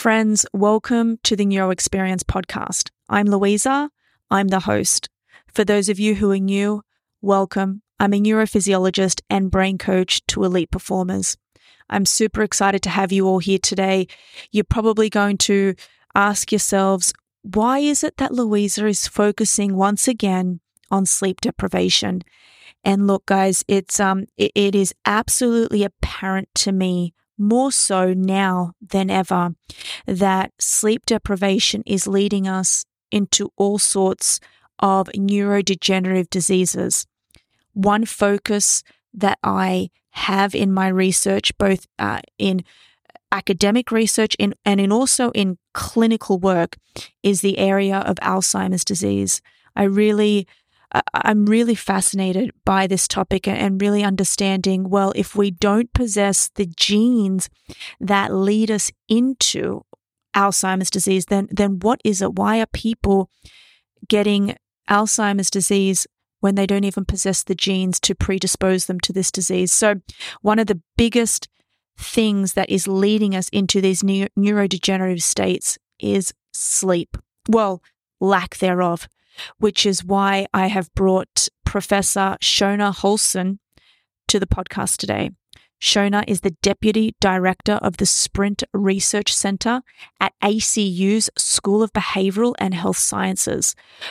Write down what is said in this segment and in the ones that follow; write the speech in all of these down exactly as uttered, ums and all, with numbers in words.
Friends, welcome to the Neuro Experience podcast. I'm Louisa. I'm the host. For those of you who are new, welcome. I'm a neurophysiologist and brain coach to elite performers. I'm super excited to have you all here today. You're probably going to ask yourselves, why is it that Louisa is focusing once again on sleep deprivation? And look, guys, it's um, it, it is absolutely apparent to me, more so now than ever, that sleep deprivation is leading us into all sorts of neurodegenerative diseases. One focus that I have in my research, both uh, in academic research in, and in also in clinical work, is the area of Alzheimer's disease. I really, uh, I'm really fascinated by this topic and really understanding, well, if we don't possess the genes that lead us into Alzheimer's disease, then then what is it? Why are people getting Alzheimer's disease when they don't even possess the genes to predispose them to this disease? So one of the biggest things that is leading us into these neu- neurodegenerative states is sleep. Well, lack thereof, which is why I have brought Professor Shona Holson to the podcast today. Shona is the Deputy Director of the Sprint Research Center at A C U's School of Behavioral and Health Sciences.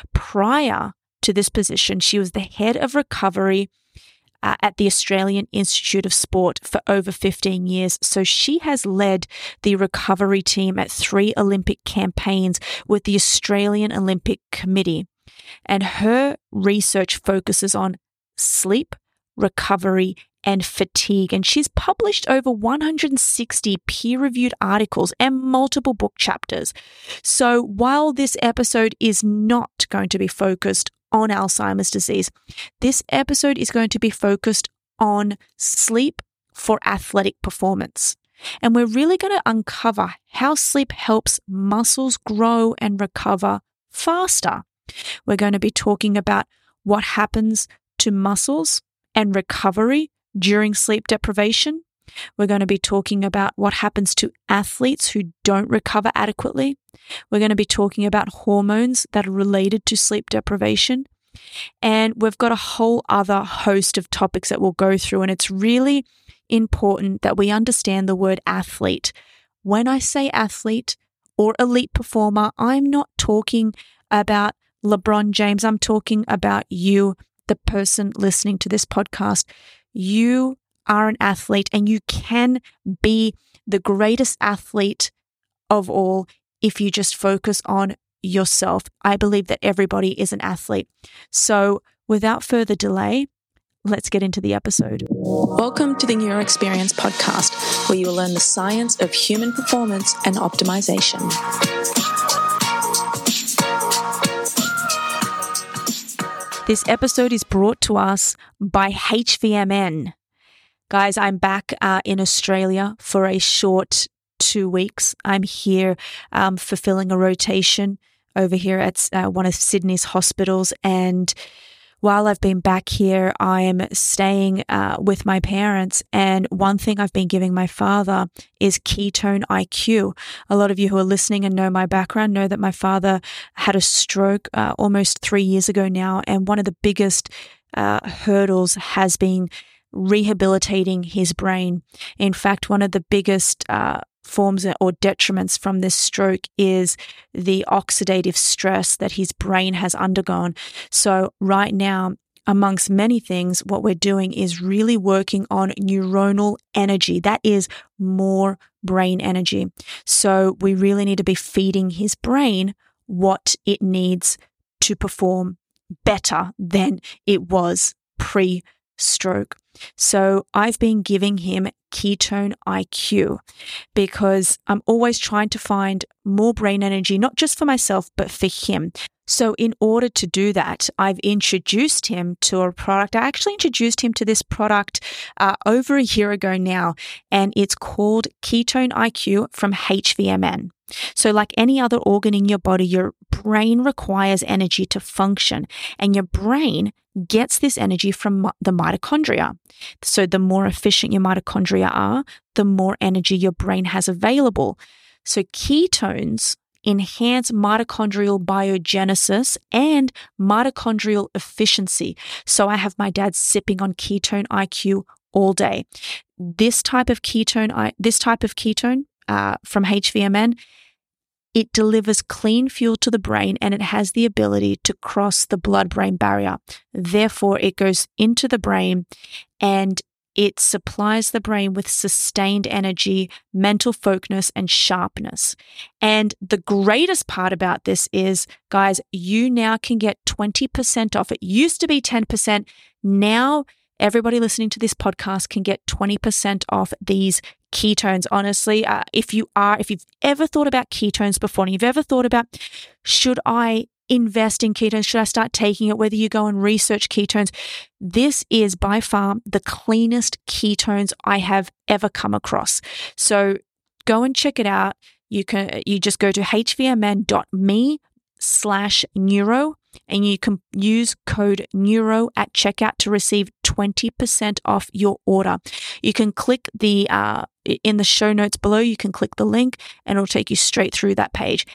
Prior to this position, she was the head of recovery uh, at the Australian Institute of Sport for over fifteen years. So she has led the recovery team at three Olympic campaigns with the Australian Olympic Committee. And her research focuses on sleep, recovery, and fatigue. And she's published over one hundred sixty peer-reviewed articles and multiple book chapters. So while this episode is not going to be focused on Alzheimer's disease, this episode is going to be focused on sleep for athletic performance. And we're really going to uncover how sleep helps muscles grow and recover faster. We're going to be talking about what happens to muscles and recovery during sleep deprivation. We're going to be talking about what happens to athletes who don't recover adequately. We're going to be talking about hormones that are related to sleep deprivation. And we've got a whole other host of topics that we'll go through. And it's really important that we understand the word athlete. When I say athlete or elite performer, I'm not talking about LeBron James. I'm talking about you, the person listening to this podcast. You are an athlete, and you can be the greatest athlete of all if you just focus on yourself. I believe that everybody is an athlete. So without further delay, let's get into the episode. Welcome to the Neuro Experience podcast, where you will learn the science of human performance and optimization. This episode is brought to us by H V M N. Guys, I'm back uh, in Australia for a short two weeks. I'm here um, fulfilling a rotation over here at uh, one of Sydney's hospitals. And while I've been back here, I'm staying uh, with my parents. And one thing I've been giving my father is ketone I Q. A lot of you who are listening and know my background know that my father had a stroke uh, almost three years ago now. And one of the biggest uh, hurdles has been rehabilitating his brain. In fact, one of the biggest uh, forms or detriments from this stroke is the oxidative stress that his brain has undergone. So right now, amongst many things, what we're doing is really working on neuronal energy. That is more brain energy. So we really need to be feeding his brain what it needs to perform better than it was pre-stroke. So I've been giving him ketone I Q because I'm always trying to find more brain energy, not just for myself, but for him. So in order to do that, I've introduced him to a product. I actually introduced him to this product uh, over a year ago now, and it's called Ketone I Q from H V M N. So like any other organ in your body, your brain requires energy to function, and your brain gets this energy from the mitochondria. So the more efficient your mitochondria are, the more energy your brain has available. So ketones enhance mitochondrial biogenesis and mitochondrial efficiency. So I have my dad sipping on Ketone I Q all day. This type of ketone, I, this type of ketone uh, from H V M N, it delivers clean fuel to the brain and it has the ability to cross the blood-brain barrier. Therefore, it goes into the brain and it supplies the brain with sustained energy, mental focus, and sharpness. And the greatest part about this is, guys, you now can get twenty percent off. It used to be ten percent. Now, everybody listening to this podcast can get twenty percent off these ketones. Honestly, uh, if you are, if you've ever thought about ketones before and you've ever thought about, should I invest in ketones? Should I start taking it? Whether you go and research ketones, this is by far the cleanest ketones I have ever come across. So go and check it out. You can, you just go to hvmn.me slash neuro and you can use code neuro at checkout to receive twenty percent off your order. You can click the, uh, in the show notes below, you can click the link and it'll take you straight through that page,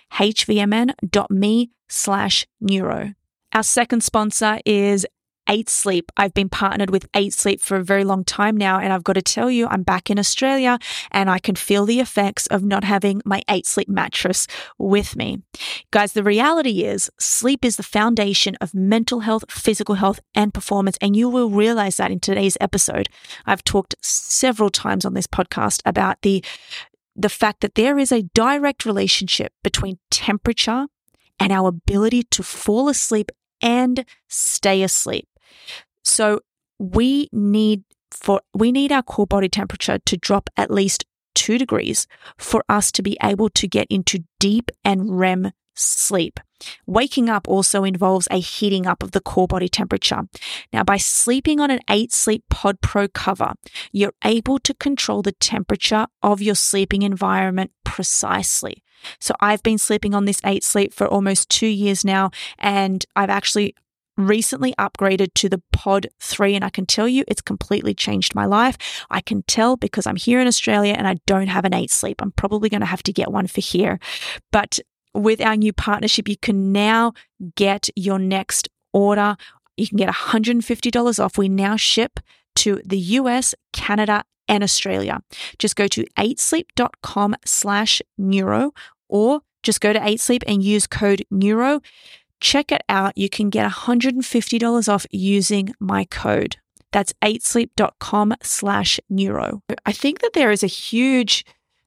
hvmn.me slash neuro. Our second sponsor is Eight Sleep. I've been partnered with Eight Sleep for a very long time now, and I've got to tell you, I'm back in Australia and I can feel the effects of not having my Eight Sleep mattress with me. Guys, the reality is sleep is the foundation of mental health, physical health, and performance, and you will realize that in today's episode. I've talked several times on this podcast about the, the fact that there is a direct relationship between temperature and our ability to fall asleep and stay asleep. So we need for we need our core body temperature to drop at least two degrees for us to be able to get into deep and R E M sleep. Waking up also involves a heating up of the core body temperature. Now, by sleeping on an Eight Sleep Pod Pro cover, you're able to control the temperature of your sleeping environment precisely. So I've been sleeping on this Eight Sleep for almost two years now, and I've actually recently upgraded to the Pod three, and I can tell you it's completely changed my life. I can tell because I'm here in Australia and I don't have an Eight Sleep. I'm probably going to have to get one for here. But with our new partnership, you can now get your next order. You can get one hundred fifty dollars off. We now ship to the U S, Canada, and Australia. Just go to eightsleep.com slash neuro or just go to eight sleep and use code neuro. Check it out. You can get one hundred fifty dollars off using my code. That's eightsleep.com slash neuro. I think that there is a huge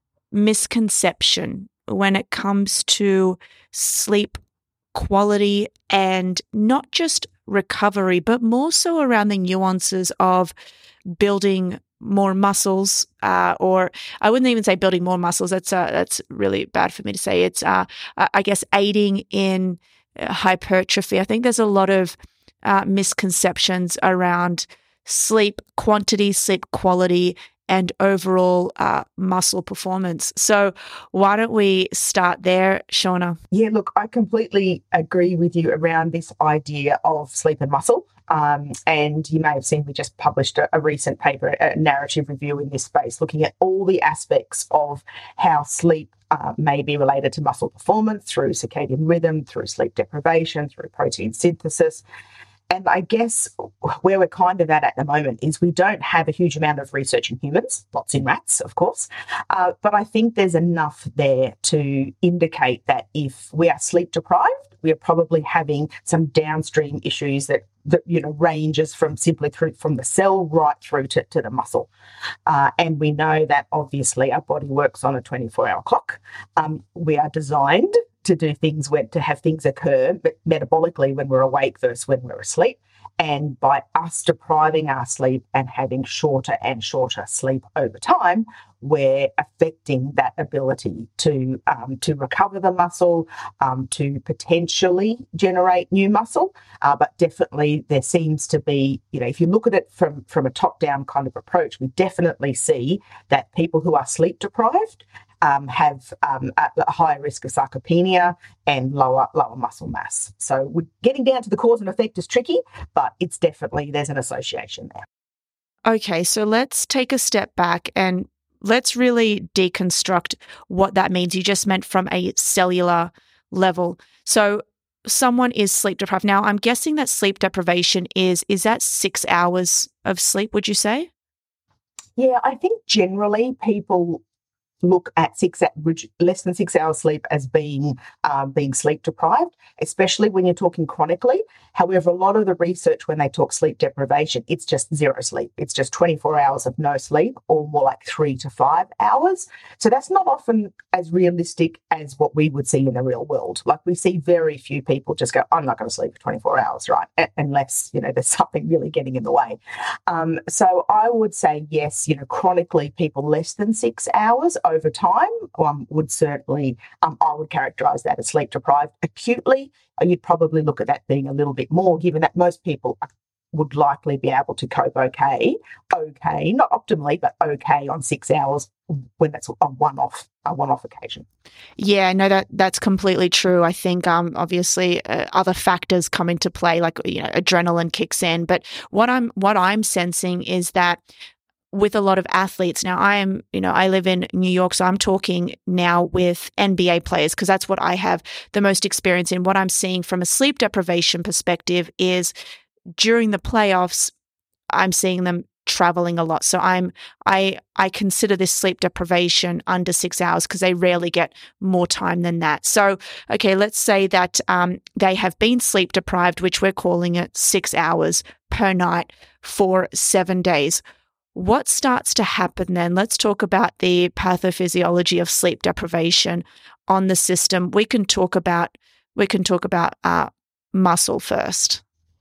misconception when it comes to sleep quality and not just recovery, but more so around the nuances of building more muscles, uh, or I wouldn't even say building more muscles. That's uh, that's really bad for me to say. It's, uh, I guess, aiding in hypertrophy. I think there's a lot of uh, misconceptions around sleep quantity, sleep quality, and overall uh, muscle performance. So why don't we start there, Shauna? Yeah, look, I completely agree with you around this idea of sleep and muscle. Um, and you may have seen we just published a, a recent paper, a narrative review in this space, looking at all the aspects of how sleep uh, may be related to muscle performance through circadian rhythm, through sleep deprivation, through protein synthesis. And I guess where we're kind of at at the moment is we don't have a huge amount of research in humans, lots in rats, of course. Uh, but I think there's enough there to indicate that if we are sleep deprived, we are probably having some downstream issues that, that you know, ranges from simply through from the cell right through to, to the muscle. Uh, and we know that obviously our body works on a twenty-four hour clock. Um, we are designed to do things when to have things occur but metabolically when we're awake versus when we're asleep. And by us depriving our sleep and having shorter and shorter sleep over time, we're affecting that ability to um, to recover the muscle, um, to potentially generate new muscle. Uh, but definitely there seems to be, you know, if you look at it from, from a top-down kind of approach, we definitely see that people who are sleep deprived Um, have um, a, a higher risk of sarcopenia and lower lower muscle mass. So we're getting down to the cause and effect is tricky, but it's definitely, there's an association there. Okay, so let's take a step back and let's really deconstruct what that means. You just meant from a cellular level. So someone is sleep deprived. Now, I'm guessing that sleep deprivation is, is that six hours of sleep, would you say? Yeah, I think generally people look at six less than six hours sleep as being um, being sleep deprived, especially when you're talking chronically. However, a lot of the research when they talk sleep deprivation, it's just zero sleep. It's just twenty-four hours of no sleep, or more like three to five hours. So that's not often as realistic as what we would see in the real world. Like we see very few people just go, I'm not going to sleep for twenty-four hours, right? Unless, you know, there's something really getting in the way. Um, so I would say yes, you know, chronically people less than six hours over time um, would certainly, um, I would characterise that as sleep deprived. Acutely, you'd probably look at that being a little bit more, given that most people would likely be able to cope okay, okay, not optimally, but okay on six hours when that's a one-off, a one-off occasion. Yeah, no, that that's completely true. I think um, obviously uh, other factors come into play, like you know, adrenaline kicks in. But what I'm what I'm sensing is that with a lot of athletes now, I am, you know, I live in New York, so I'm talking now with N B A players because that's what I have the most experience in. What I'm seeing from a sleep deprivation perspective is during the playoffs, I'm seeing them traveling a lot. So I'm I I consider this sleep deprivation under six hours because they rarely get more time than that. So okay, let's say that um, they have been sleep deprived, which we're calling it six hours per night for seven days. What starts to happen then? Let's talk about the pathophysiology of sleep deprivation on the system. We can talk about we can talk about uh, muscle first.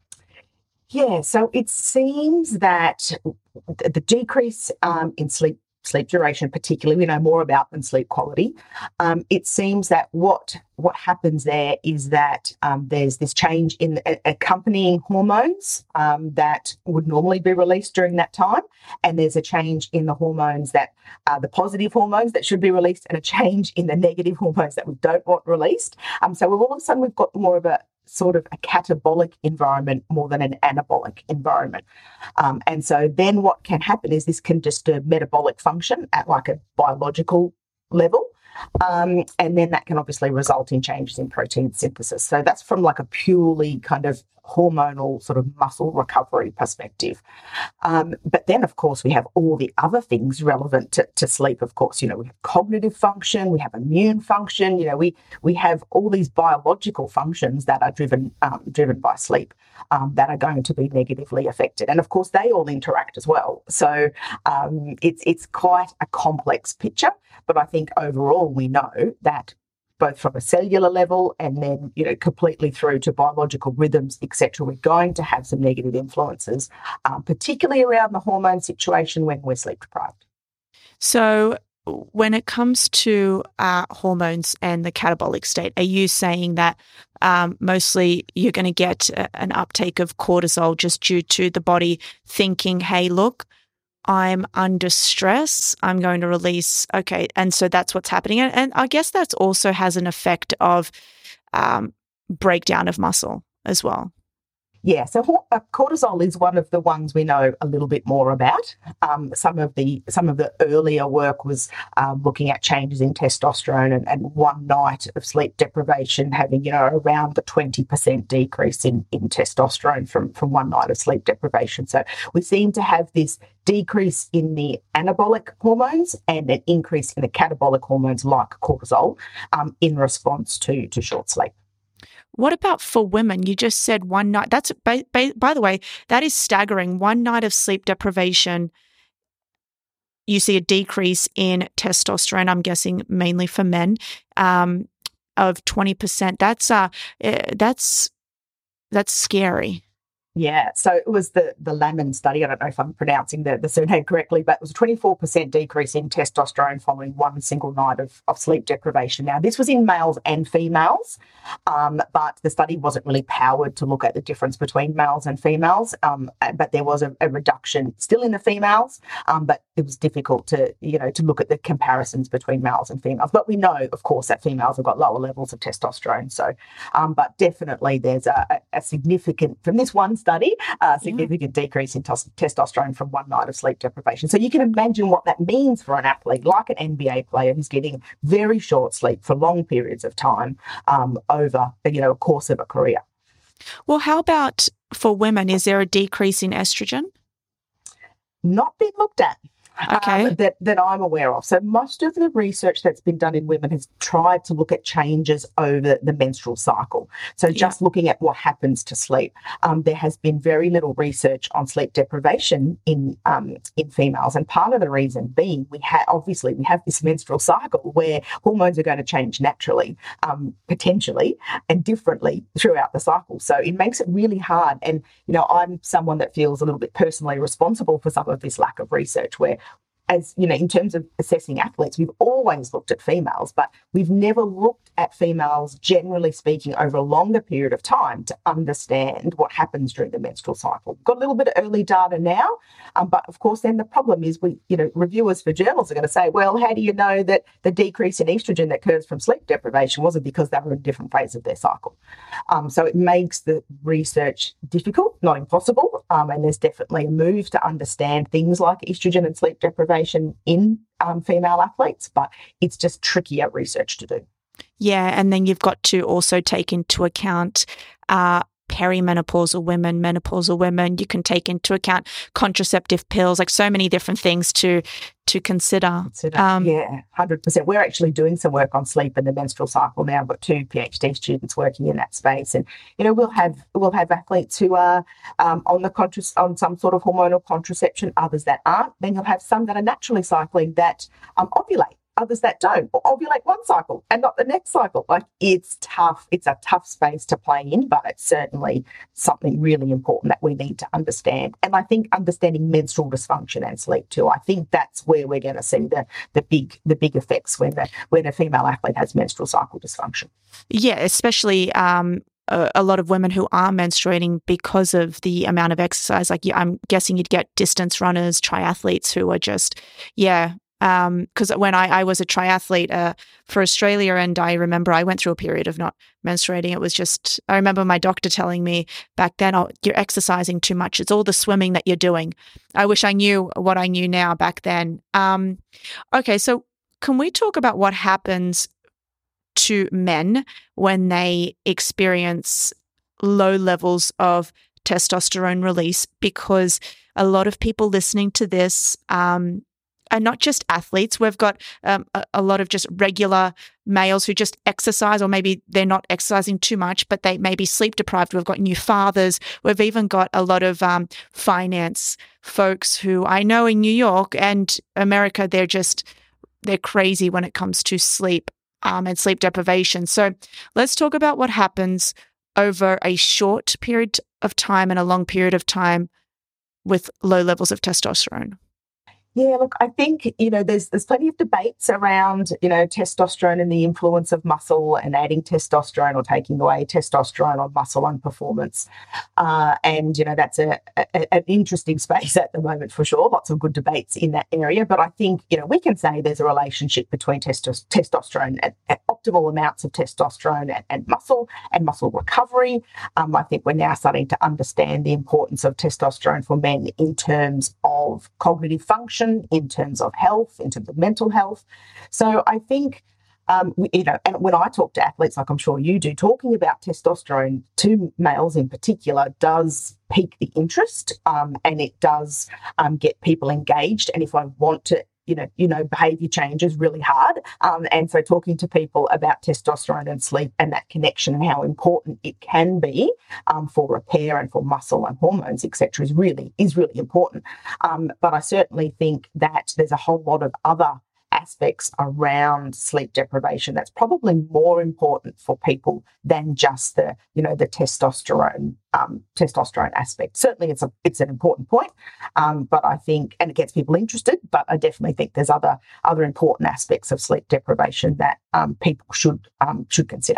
Yeah, so it seems that the decrease um, in sleep sleep duration, particularly, we know more about than sleep quality. Um, it seems that what what happens there is that um, there's this change in uh, accompanying hormones um, that would normally be released during that time, and there's a change in the hormones that are the positive hormones that should be released, and a change in the negative hormones that we don't want released. Um, so all of a sudden we've got more of a sort of a catabolic environment more than an anabolic environment. Um, and so then what can happen is this can disturb metabolic function at like a biological level. Um, and then that can obviously result in changes in protein synthesis. So that's from like a purely kind of hormonal sort of muscle recovery perspective. Um, but then, of course, we have all the other things relevant to, to sleep. Of course, you know, we have cognitive function, we have immune function, you know, we we have all these biological functions that are driven um, driven by sleep um, that are going to be negatively affected. And of course, they all interact as well. So um, it's it's quite a complex picture. But I think overall we know that both from a cellular level and then, you know, completely through to biological rhythms, et cetera, we're going to have some negative influences, um, particularly around the hormone situation when we're sleep deprived. So when it comes to uh, hormones and the catabolic state, are you saying that um, mostly you're going to get a, an uptake of cortisol just due to the body thinking, hey, look, I'm under stress, I'm going to release, okay, and so that's what's happening. And, and I guess that also has an effect of um, breakdown of muscle as well. Yeah, so uh, cortisol is one of the ones we know a little bit more about. Um, some of the some of the earlier work was um, looking at changes in testosterone and, and one night of sleep deprivation having, you know, around the twenty percent decrease in, in testosterone from, from one night of sleep deprivation. So we seem to have this decrease in the anabolic hormones and an increase in the catabolic hormones like cortisol um, in response to, to short sleep. What about for women? You just said one night. That's by, by, by the way, that is staggering. One night of sleep deprivation, you see a decrease in testosterone. I'm guessing mainly for men, um, of twenty percent. That's uh, that's that's scary. Yeah, so it was the the Lamon study. I don't know if I'm pronouncing the, the surname correctly, but it was a twenty-four percent decrease in testosterone following one single night of, of sleep deprivation. Now, this was in males and females, um, but the study wasn't really powered to look at the difference between males and females, um, but there was a, a reduction still in the females, um, but it was difficult to, you know, to look at the comparisons between males and females. But we know, of course, that females have got lower levels of testosterone. So, um, but definitely there's a, a significant, from this one study, uh, significant yeah. decrease in tos- testosterone from one night of sleep deprivation. So you can imagine what that means for an athlete like an N B A player who's getting very short sleep for long periods of time um, over, you know, a course of a career. Well, how about for women? Is there a decrease in estrogen? Not been looked at. Okay. Um, that, that I'm aware of. So most of the research that's been done in women has tried to look at changes over the menstrual cycle. So just yeah. looking at what happens to sleep. Um, there has been very little research on sleep deprivation in um, in females, and part of the reason being we have obviously we have this menstrual cycle where hormones are going to change naturally, um, potentially and differently throughout the cycle. So it makes it really hard. And you know, I'm someone that feels a little bit personally responsible for some of this lack of research where, as you know, in terms of assessing athletes, we've always looked at females, but we've never looked at females, generally speaking, over a longer period of time to understand what happens during the menstrual cycle. We've got a little bit of early data now, um, but of course, then the problem is we, you know, reviewers for journals are going to say, well, how do you know that the decrease in estrogen that occurs from sleep deprivation wasn't because they were in a different phase of their cycle? Um, so it makes the research difficult, not impossible, um, and there's definitely a move to understand things like estrogen and sleep deprivation in um, female athletes, but it's just trickier research to do. Yeah, and then you've got to also take into account uh, perimenopausal women, menopausal women. You can take into account contraceptive pills, like so many different things to to consider. consider um, yeah, one hundred percent. We're actually doing some work on sleep and the menstrual cycle now. I've got two PhD students working in that space, and you know we'll have we'll have athletes who are um, on the contra- on some sort of hormonal contraception, others that aren't. Then you'll have some that are naturally cycling that um, ovulate. Others that don't, or ovulate one cycle and not the next cycle. Like it's tough. It's a tough space to play in, but it's certainly something really important that we need to understand. And I think understanding menstrual dysfunction and sleep too. I think that's where we're going to see the the big the big effects when the when a female athlete has menstrual cycle dysfunction. Yeah, especially. Um A, a lot of women who are menstruating because of the amount of exercise. Like I'm guessing you'd get distance runners, triathletes who are just, yeah. Because um, when I, I was a triathlete uh, for Australia, and I remember I went through a period of not menstruating. It was just, I remember my doctor telling me back then, oh, you're exercising too much. It's all the swimming that you're doing. I wish I knew what I knew now back then. Um, okay, so can we talk about what happens to men when they experience low levels of testosterone release? Because a lot of people listening to this, um, and not just athletes. We've got um, a, a lot of just regular males who just exercise, or maybe they're not exercising too much, but they may be sleep deprived. We've got new fathers. We've even got a lot of um, finance folks who I know in New York and America, they're just, they're crazy when it comes to sleep um, and sleep deprivation. So let's talk about what happens over a short period of time and a long period of time with low levels of testosterone. Yeah, look, I think, you know, there's there's plenty of debates around, you know, testosterone and the influence of muscle and adding testosterone or taking away testosterone on muscle and performance. Uh, and, you know, that's a, a, an interesting space at the moment for sure. Lots of good debates in that area. But I think, you know, we can say there's a relationship between testos- testosterone and, and optimal amounts of testosterone and, and muscle and muscle recovery. Um, I think we're now starting to understand the importance of testosterone for men in terms of cognitive function, in terms of health, in terms of mental health. So I think, um, you know, and when I talk to athletes, like I'm sure you do, talking about testosterone to males in particular does pique the interest, um, and it does um, get people engaged. And if I want to, you know, you know, behavior change is really hard. Um, and so talking to people about testosterone and sleep and that connection and how important it can be um, for repair and for muscle and hormones, et cetera, is really, is really important. Um, but I certainly think that there's a whole lot of other aspects around sleep deprivation that's probably more important for people than just the, you know, the testosterone um, testosterone aspect. Certainly, it's a it's an important point, um, but I think, and it gets people interested. But I definitely think there's other other important aspects of sleep deprivation that um, people should um, should consider.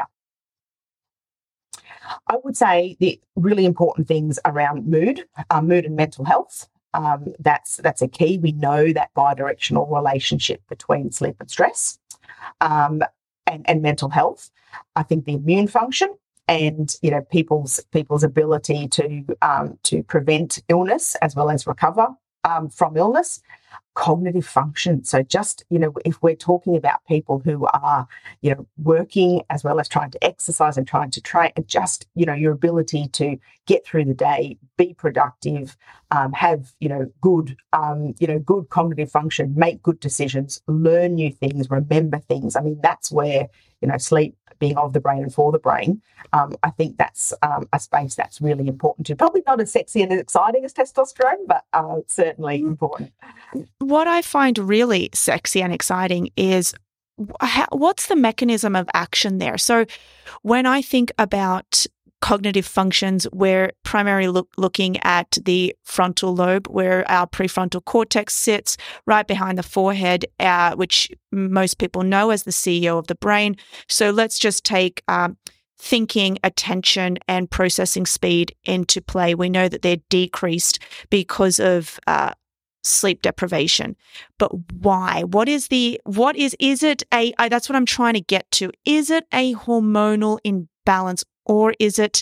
I would say the really important things around mood, uh, mood and mental health. Um, that's that's a key. We know that bidirectional relationship between sleep and stress um, and, and mental health. I think the immune function and you know people's people's ability to um, to prevent illness as well as recover um, from illness. Cognitive function. So just, you know, if we're talking about people who are, you know, working as well as trying to exercise and trying to train, and just, you know, your ability to get through the day, be productive, um, have, you know, good, um, you know, good cognitive function, make good decisions, learn new things, remember things. I mean, that's where, you know, sleep being of the brain and for the brain, um, I think that's um, a space that's really important too. Probably not as sexy and as exciting as testosterone, but uh, certainly important. What I find really sexy and exciting is how, what's the mechanism of action there? So when I think about cognitive functions, we're primarily look, looking at the frontal lobe, where our prefrontal cortex sits right behind the forehead, uh, which most people know as the C E O of the brain. So let's just take um, thinking, attention, and processing speed into play. We know that they're decreased because of uh, sleep deprivation. But why? What is the, what is, is it a, I, that's what I'm trying to get to. Is it a hormonal imbalance? Or is it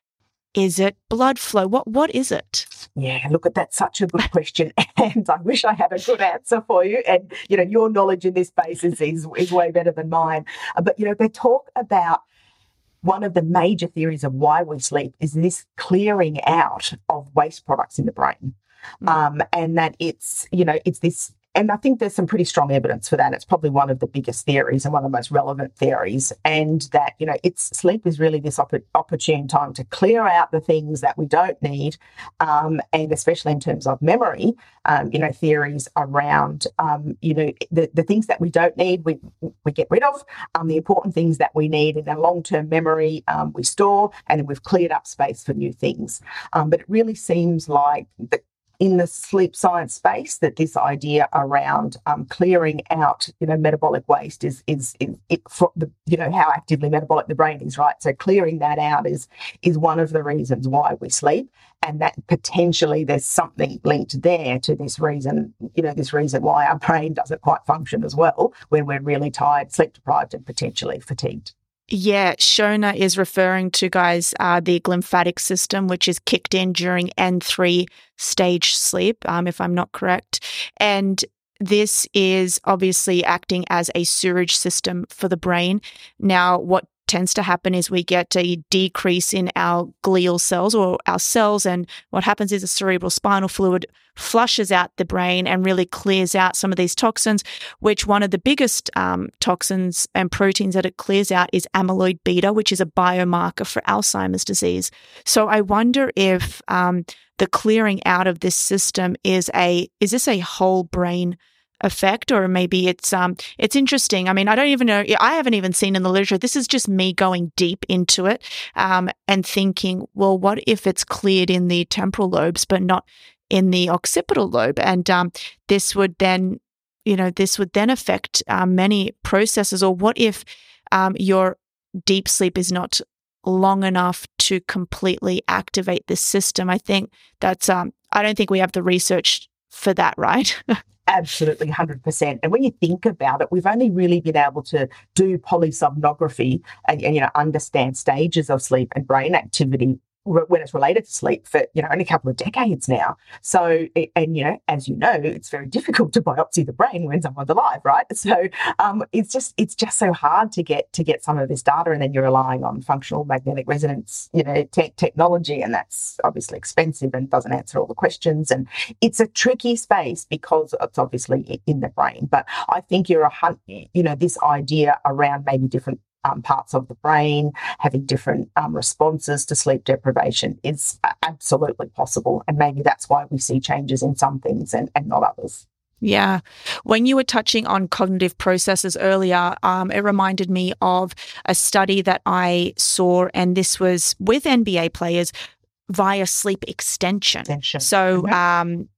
is it blood flow? What what is it? Yeah, look, at that's such a good question, and I wish I had a good answer for you. And you know, your knowledge in this space is is, is way better than mine. Uh, but you know, they talk about one of the major theories of why we sleep is this clearing out of waste products in the brain, mm. um, and that it's you know it's this. And I think there's some pretty strong evidence for that. It's probably one of the biggest theories and one of the most relevant theories. And that, you know, it's sleep is really this opp- opportune time to clear out the things that we don't need. Um, and especially in terms of memory, um, you know, theories around, um, you know, the, the things that we don't need, we we get rid of. Um, the important things that we need in our long-term memory, um, we store, and then we've cleared up space for new things. Um, but it really seems like the in the sleep science space, that this idea around um, clearing out, you know, metabolic waste is is, is it, for the, you know, how actively metabolic the brain is, right? So clearing that out is is one of the reasons why we sleep, and that potentially there's something linked there to this reason, you know, this reason why our brain doesn't quite function as well when we're really tired, sleep deprived, and potentially fatigued. Yeah, Shona is referring to, guys, uh, the glymphatic system, which is kicked in during N three stage sleep, um, if I'm not correct. And this is obviously acting as a sewage system for the brain. Now, what tends to happen is we get a decrease in our glial cells or our cells, and what happens is the cerebral spinal fluid flushes out the brain and really clears out some of these toxins, which one of the biggest um, toxins and proteins that it clears out is amyloid beta, which is a biomarker for Alzheimer's disease. So I wonder if um, the clearing out of this system is a is this a whole brain effect, or maybe it's um it's interesting. I mean, I don't even know, I haven't even seen in the literature. This is just me going deep into it um and thinking, well, what if it's cleared in the temporal lobes but not in the occipital lobe? And um this would then, you know, this would then affect um, many processes. Or what if um your deep sleep is not long enough to completely activate this system? I think that's um I don't think we have the research for that, right? Absolutely, one hundred percent. And when you think about it, we've only really been able to do polysomnography and, and you know, understand stages of sleep and brain activity when it's related to sleep for, you know, only a couple of decades now. So, and, you know, as you know, it's very difficult to biopsy the brain when someone's alive, right? So um, it's just, it's just so hard to get, to get some of this data, and then you're relying on functional magnetic resonance, you know, te- technology, and that's obviously expensive and doesn't answer all the questions. And it's a tricky space because it's obviously in the brain. But I think you're a hun- you know, this idea around maybe different Um, parts of the brain having different um, responses to sleep deprivation is absolutely possible. And maybe that's why we see changes in some things and, and not others. Yeah. When you were touching on cognitive processes earlier, um, it reminded me of a study that I saw, and this was with N B A players via sleep extension. extension. So, mm-hmm. um,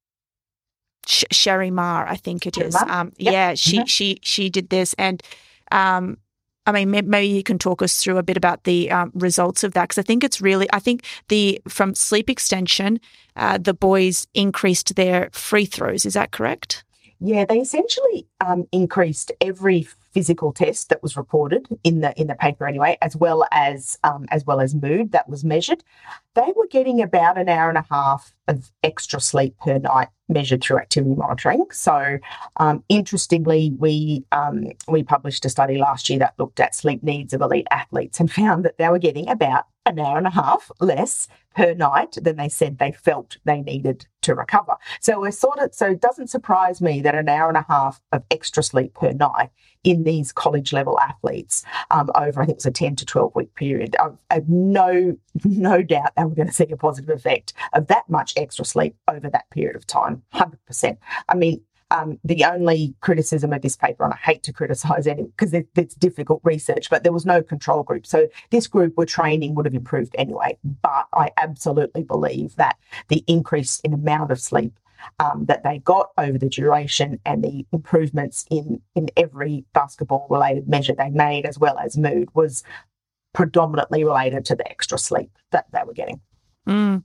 Sh- Sherry Marr, I think it Sherry is. Um, yep. Yeah, she, mm-hmm. she, she did this. And, um, I mean, maybe you can talk us through a bit about the um, results of that, because I think it's really, I think the from sleep extension, uh, the boys increased their free throws. Is that correct? Yeah, they essentially um, increased every physical test that was reported in the in the paper anyway, as well as um, as well as mood that was measured, they were getting about an hour and a half of extra sleep per night measured through activity monitoring. So, um, interestingly, we um, we published a study last year that looked at sleep needs of elite athletes and found that they were getting about an hour and a half less per night than they said they felt they needed to recover. So we're sort of so it doesn't surprise me that an hour and a half of extra sleep per night in these college level athletes um, over I think it was a ten to twelve week period. I have no no doubt they were going to see a positive effect of that much extra sleep over that period of time. one hundred percent. I mean, Um, the only criticism of this paper, and I hate to criticise any because it, it's difficult research, but there was no control group. So this group were training would have improved anyway. But I absolutely believe that the increase in amount of sleep um, that they got over the duration and the improvements in, in every basketball-related measure they made, as well as mood, was predominantly related to the extra sleep that they were getting. Mm.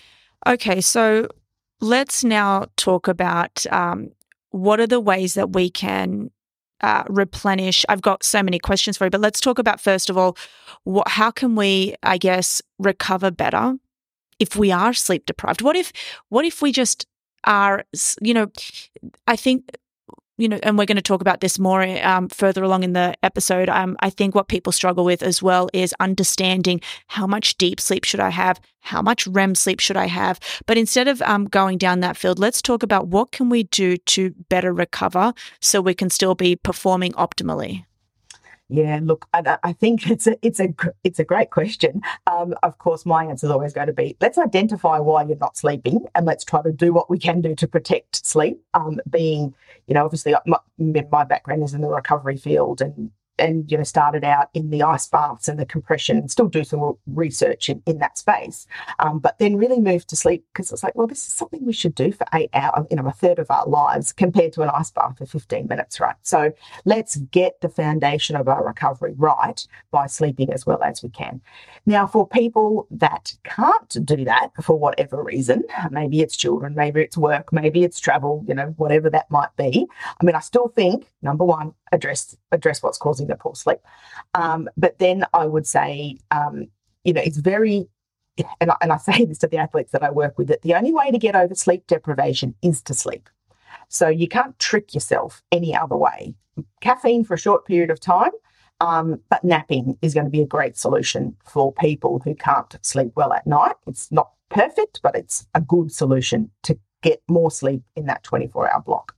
Okay, so let's now talk about um, what are the ways that we can uh, replenish? I've got so many questions for you, but let's talk about, first of all, what, how can we, I guess, recover better if we are sleep deprived? What if, what if we just are, you know, I think, you know, and we're going to talk about this more um, further along in the episode. Um, I think what people struggle with as well is understanding how much deep sleep should I have, how much R E M sleep should I have. But instead of um, going down that field, let's talk about what can we do to better recover so we can still be performing optimally. Yeah, look, I, I think it's a it's a it's a great question. Um, of course, my answer is always going to be let's identify why you're not sleeping, and let's try to do what we can do to protect sleep. Um, being, you know, obviously my, my background is in the recovery field, and and you know started out in the ice baths and the compression, and still do some research in, in that space. Um, but then really moved to sleep because it's like, well, this is something we should do for eight hours, you know, a third of our lives compared to an ice bath for fifteen minutes, right? So let's get the foundation of our recovery right by sleeping as well as we can. Now, for people that can't do that for whatever reason, maybe it's children, maybe it's work, maybe it's travel, you know, whatever that might be. I mean, I still think, number one, address address what's causing the poor sleep. Um, but then I would say, um, you know, it's very, and I, and I say this to the athletes that I work with, that the only way to get over sleep deprivation is to sleep. So you can't trick yourself any other way. Caffeine for a short period of time, um, but napping is going to be a great solution for people who can't sleep well at night. It's not perfect, but it's a good solution to get more sleep in that twenty-four hour block.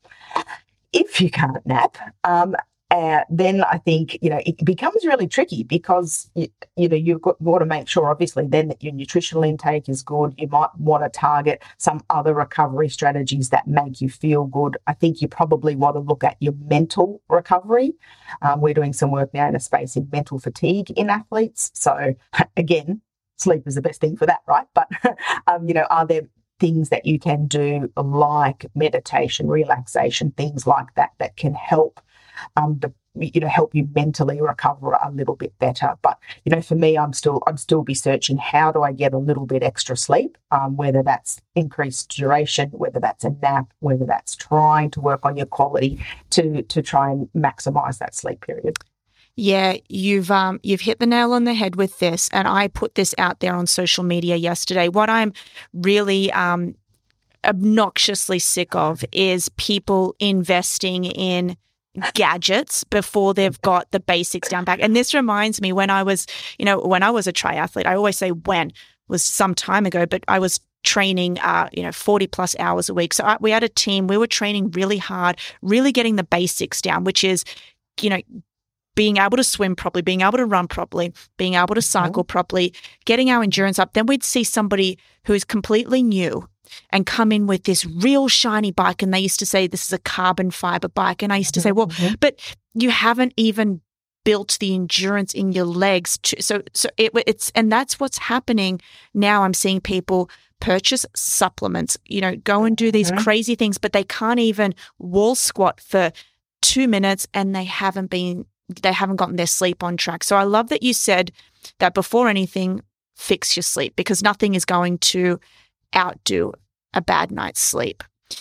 If you can't nap, um, uh, then I think, you know, it becomes really tricky because, you, you know, you've got, got to make sure, obviously, then that your nutritional intake is good. You might want to target some other recovery strategies that make you feel good. I think you probably want to look at your mental recovery. Um, we're doing some work now in a space in mental fatigue in athletes. So, again, sleep is the best thing for that, right? But, um, you know, are there things that you can do like meditation, relaxation, things like that, that can help, um, the, you know, help you mentally recover a little bit better. But, you know, for me, I'm still, I'm still be searching, how do I get a little bit extra sleep, um, whether that's increased duration, whether that's a nap, whether that's trying to work on your quality to, to try and maximize that sleep period. Yeah, you've um you've hit the nail on the head with this, and I put this out there on social media yesterday. What I'm really um obnoxiously sick of is people investing in gadgets before they've got the basics down back. And this reminds me when I was, you know, when I was a triathlete, I always say when, it was some time ago, but I was training, uh, you know, forty plus hours a week. So I, we had a team, we were training really hard, really getting the basics down, which is, you know, being able to swim properly, being able to run properly, being able to cycle properly, getting our endurance up. Then we'd see somebody who is completely new and come in with this real shiny bike. And they used to say, this is a carbon fiber bike. And I used to say, well, mm-hmm. but you haven't even built the endurance in your legs. To, so so it, it's, and that's what's happening now. I'm seeing people purchase supplements, you know, go and do these mm-hmm. crazy things, but they can't even wall squat for two minutes and they haven't been they haven't gotten their sleep on track. So I love that you said that before anything, fix your sleep, because nothing is going to outdo a bad night's sleep.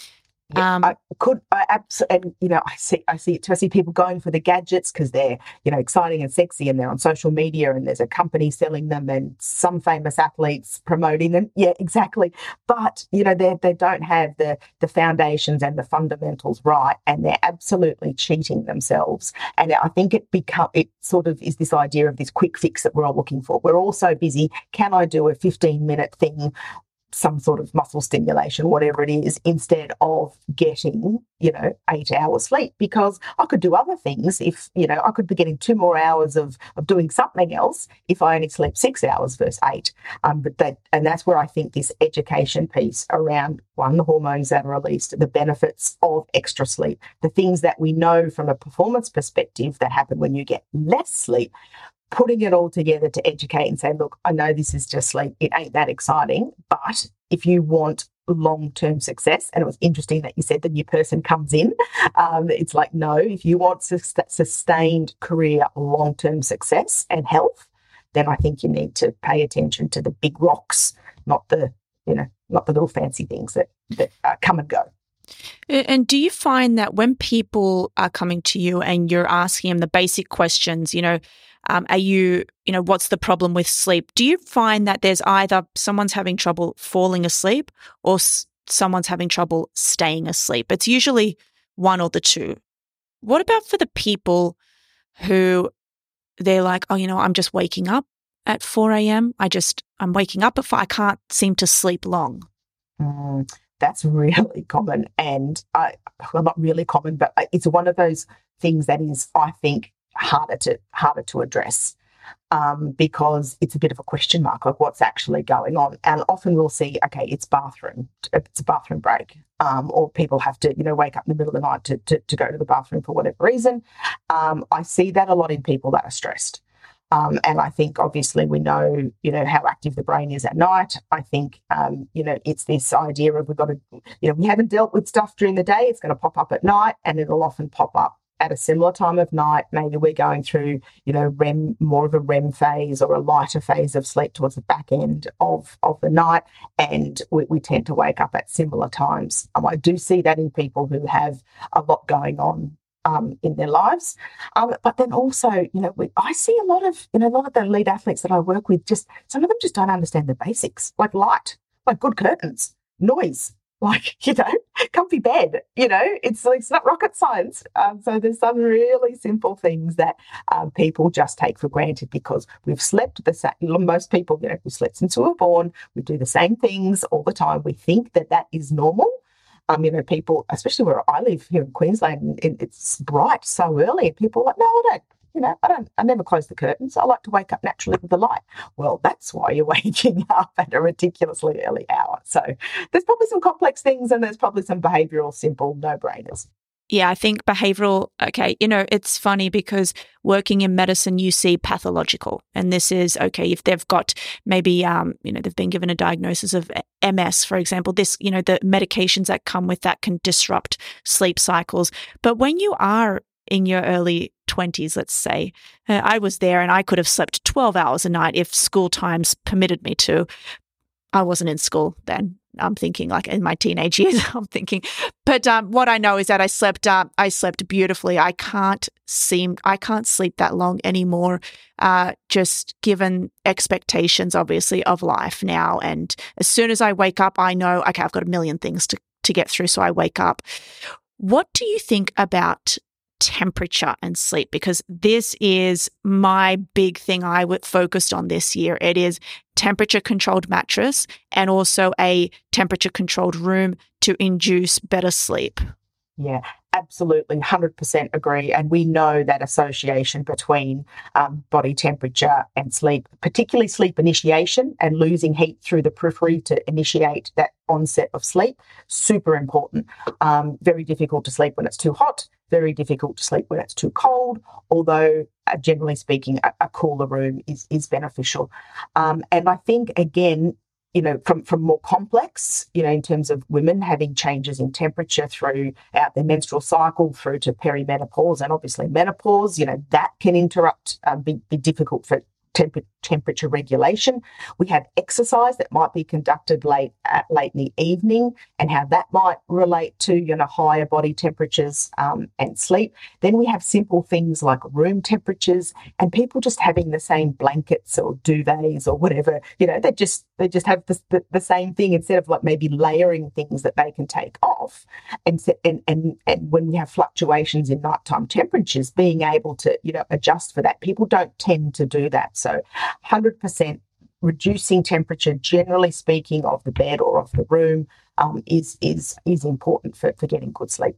Yeah, Um, I could. I absolutely, and you know, I see, I see, I see people going for the gadgets because they're, you know, exciting and sexy, and they're on social media, and there's a company selling them, and some famous athletes promoting them. Yeah, exactly. But you know, they they don't have the the foundations and the fundamentals right, and they're absolutely cheating themselves. And I think it become it sort of is this idea of this quick fix that we're all looking for. We're all so busy. Can I do a fifteen minute thing, some sort of muscle stimulation, whatever it is, instead of getting, you know, eight hours sleep? Because I could do other things if, you know, I could be getting two more hours of, of doing something else if I only sleep six hours versus eight. Um, but that, and that's where I think this education piece around, one, the hormones that are released, the benefits of extra sleep, the things that we know from a performance perspective that happen when you get less sleep, putting it all together to educate and say, look, I know this is just sleep. It ain't that exciting, but if you want long-term success, and it was interesting that you said the new person comes in, um, it's like, no, if you want sus- sustained career, long-term success and health, then I think you need to pay attention to the big rocks, not the, you know, not the little fancy things that, that uh, come and go. And do you find that when people are coming to you and you're asking them the basic questions, you know, um, are you, you know, what's the problem with sleep? Do you find that there's either someone's having trouble falling asleep or s- someone's having trouble staying asleep? It's usually one or the two. What about for the people who they're like, oh, you know, I'm just waking up at four a.m. I just, I'm waking up at four. I can't seem to sleep long. Mm. That's really common, and I, well, not really common, but it's one of those things that is, I think, harder to harder to address um, because it's a bit of a question mark of what's actually going on. And often we'll see, okay, it's bathroom, it's a bathroom break, um, or people have to, you know, wake up in the middle of the night to to, to go to the bathroom for whatever reason. Um, I see that a lot in people that are stressed. Um, and I think obviously we know, you know, how active the brain is at night. I think, um, you know, it's this idea of we've got to, you know, we haven't dealt with stuff during the day. It's going to pop up at night, and it'll often pop up at a similar time of night. Maybe we're going through, you know, R E M, more of a R E M phase or a lighter phase of sleep towards the back end of, of the night. And we, we tend to wake up at similar times. Um, I do see that in people who have a lot going on Um, in their lives. Um, but then also, you know, we, I see a lot of, you know, a lot of the elite athletes that I work with, just some of them just don't understand the basics, like light, like good curtains, noise, like, you know, comfy bed, you know, it's, it's not rocket science. Um, so there's some really simple things that um, people just take for granted because we've slept the same, most people, you know, we've slept since we were born, we do the same things all the time. We think that that is normal. Um, you know, people, especially where I live here in Queensland, it, it's bright so early. People are like, no, I don't, you know, I don't, I never close the curtains. I like to wake up naturally with the light. Well, that's why you're waking up at a ridiculously early hour. So there's probably some complex things, and there's probably some behavioural, simple no-brainers. Yeah, I think behavioral, okay, you know, it's funny because working in medicine, you see pathological. And this is, okay, if they've got maybe, um, you know, they've been given a diagnosis of M S, for example, this, you know, the medications that come with that can disrupt sleep cycles. But when you are in your early twenties, let's say, uh, I was there and I could have slept twelve hours a night if school times permitted me to. I wasn't in school then. I'm thinking like in my teenage years, I'm thinking, but um, what I know is that I slept, uh, I slept beautifully. I can't seem, I can't sleep that long anymore. Uh, just given expectations, obviously, of life now. And as soon as I wake up, I know, okay, I've got a million things to, to get through. So I wake up. What do you think about temperature and sleep? Because this is my big thing I would focused on this year. It is temperature controlled mattress and also a temperature controlled room to induce better sleep. Yeah, absolutely, one hundred percent agree. And we know that association between um, body temperature and sleep, particularly sleep initiation and losing heat through the periphery to initiate that onset of sleep, super important. Um, very difficult to sleep when it's too hot, very difficult to sleep when it's too cold, although uh, generally speaking, a, a cooler room is, is beneficial. Um, and I think, again, you know, from, from more complex, you know, in terms of women having changes in temperature throughout their menstrual cycle through to perimenopause and obviously menopause, you know, that can interrupt, um, be, be difficult for temp- temperature regulation. We have exercise that might be conducted late at late in the evening, and how that might relate to, you know, higher body temperatures um, and sleep. Then we have simple things like room temperatures, and people just having the same blankets or duvets or whatever. You know, they just they just have the, the, the same thing, instead of like maybe layering things that they can take off. And and and and when we have fluctuations in nighttime temperatures, being able to, you know, adjust for that. People don't tend to do that. So one hundred percent reducing temperature, generally speaking, of the bed or of the room um, is is is important for, for getting good sleep.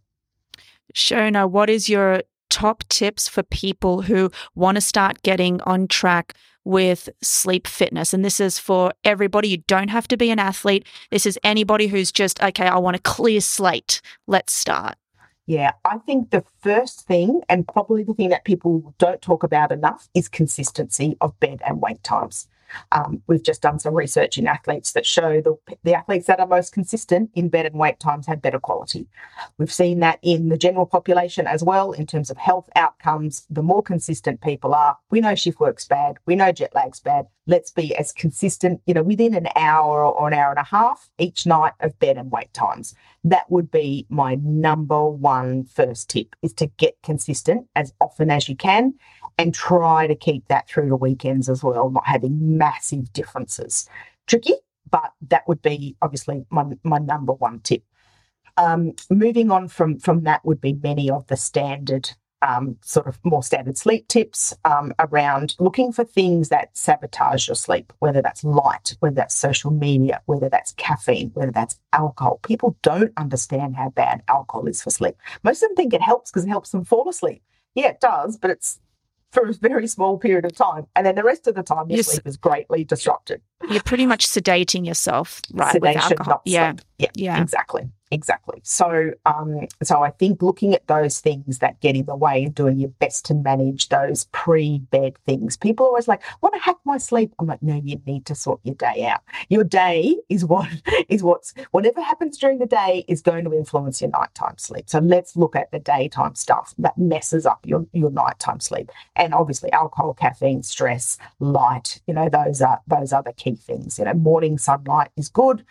Shona, what is your top tips for people who want to start getting on track with sleep fitness? And this is for everybody. You don't have to be an athlete. This is anybody who's just, okay, I want a clear slate. Let's start. Yeah, I think the first thing, and probably the thing that people don't talk about enough, is consistency of bed and wake times. Um, we've just done some research in athletes that show the, the athletes that are most consistent in bed and wake times have better quality. We've seen that in the general population as well in terms of health outcomes. The more consistent people are, we know shift work's bad, we know jet lag's bad. Let's be as consistent, you know, within an hour or an hour and a half each night of bed and wake times. That would be my number one first tip, is to get consistent as often as you can, and try to keep that through the weekends as well, not having massive differences. Tricky, but that would be obviously my, my number one tip. Um, moving on from, from that would be many of the standard, um, sort of more standard sleep tips um, around looking for things that sabotage your sleep, whether that's light, whether that's social media, whether that's caffeine, whether that's alcohol. People don't understand how bad alcohol is for sleep. Most of them think it helps because it helps them fall asleep. Yeah, it does, but it's for a very small period of time. And then the rest of the time, your yes. sleep is greatly disrupted. You're pretty much sedating yourself, right, Sedation, with alcohol. Not yeah. sleep. yeah, yeah, exactly. Exactly. So, um, so I think looking at those things that get in the way and doing your best to manage those pre-bed things. People are always like, I want to hack my sleep. I'm like, no, you need to sort your day out. Your day is what is what's whatever happens during the day is going to influence your nighttime sleep. So let's look at the daytime stuff that messes up your your nighttime sleep. And obviously, alcohol, caffeine, stress, light. You know, those are those are the key things. You know, morning sunlight is good.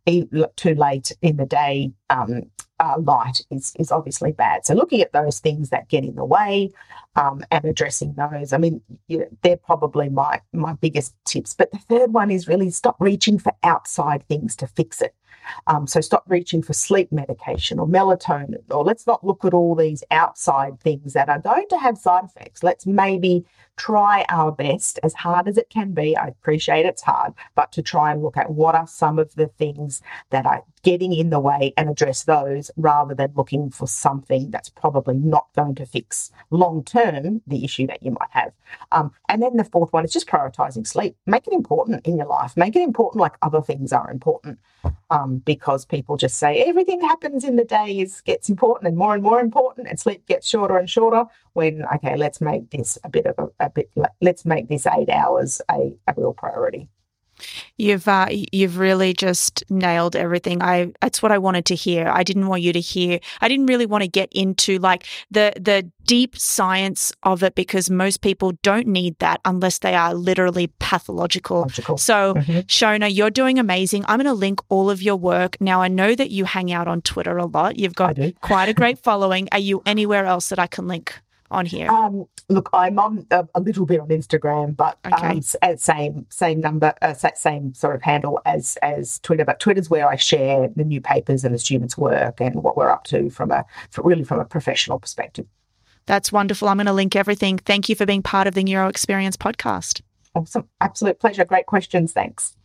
Too late in the day, um, uh, light is is obviously bad. So looking at those things that get in the way um, and addressing those, I mean, you know, they're probably my my biggest tips. But the third one is really stop reaching for outside things to fix it. Um, so stop reaching for sleep medication or melatonin, or let's not look at all these outside things that are going to have side effects. Let's maybe try our best, as hard as it can be. I appreciate it's hard, but to try and look at what are some of the things that are getting in the way and address those, rather than looking for something that's probably not going to fix long-term the issue that you might have. Um, and then the fourth one is just prioritizing sleep. Make it important in your life. Make it important like other things are important. Um, because people just say everything that happens in the day is gets important and more and more important, and sleep gets shorter and shorter. When okay, let's make this a bit of a, a bit. Let's make this eight hours a, a real priority. You've uh, you've really just nailed everything. I that's what I wanted to hear. I didn't want you to hear. I didn't really want to get into like the the deep science of it, because most people don't need that unless they are literally pathological. Logical. So, mm-hmm. Shona, you're doing amazing. I'm going to link all of your work. Now, I know that you hang out on Twitter a lot. You've got quite a great following. Are you anywhere else that I can link on here? Um, look, I'm on a, a little bit on Instagram, but okay. um, same same number, uh, same sort of handle as as Twitter. But Twitter's where I share the new papers and the students' work and what we're up to from a for really from a professional perspective. That's wonderful. I'm going to link everything. Thank you for being part of the Neuro Experience podcast. Awesome. Absolute pleasure. Great questions. Thanks.